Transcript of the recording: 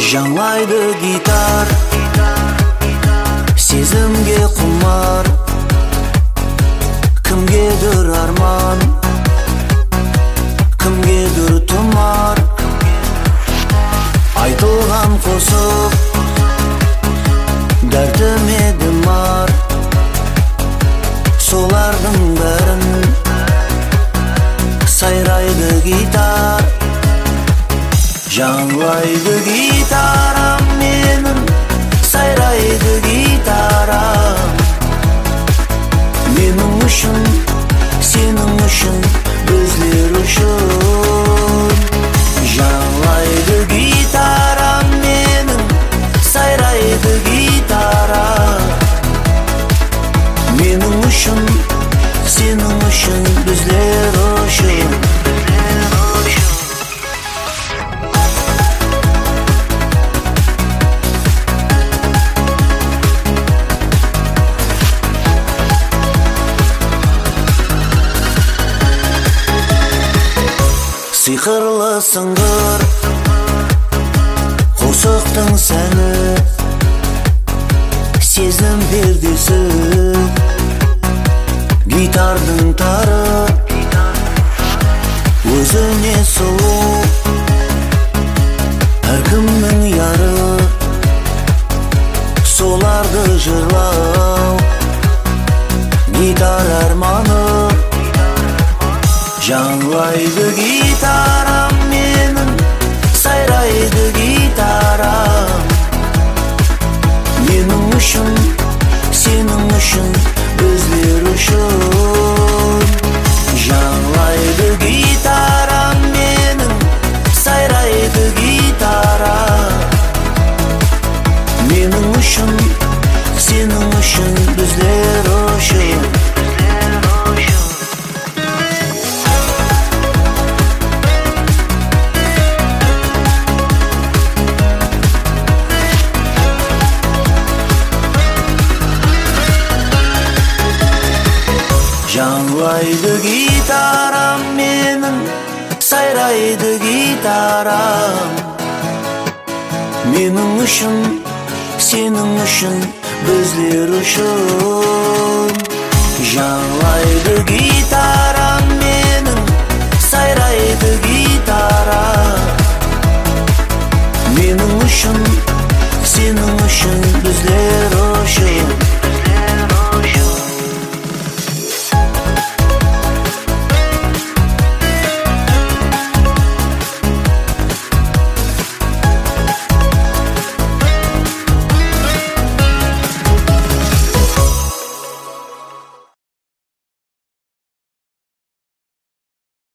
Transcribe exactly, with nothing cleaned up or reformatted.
Жаңлайды гитар, сезімге құмар, кімгедір арман, кімгедір тұмар. Айтылған қосып, дәртіме дімар, солардың бәрін сайрайды гитар. Жаңлайды гитарам менің, сайрайды гитарам. Менің үшін, сенің үшін, біздер үшін. Жаңлайды гитарам менің, сайрайды гитарам. Менің үшін, сенің үшін, біздер үшін. Сиқырлы сыңғыр, қосықтың сәні, сезім пердесі, гитардың тары, өзіне сұлу, әркімнің яры, соларды жырлау, гитар арманы. Жаңлайды гитарам менің, сайрайды гитарам. Менің үшін, сенің үшін, біздер үшін. Жаңлайды гитарам менің, сайрайды гитарам. Менің үшін, сенің үшін, біздер үшін. Жаңлайды гитарам менің, сайрайды гитарам. Менің үшін, сенің үшін, біздер үшін. Жаңлайды гитарам менің, сайрайды гитарам. Менің үшін,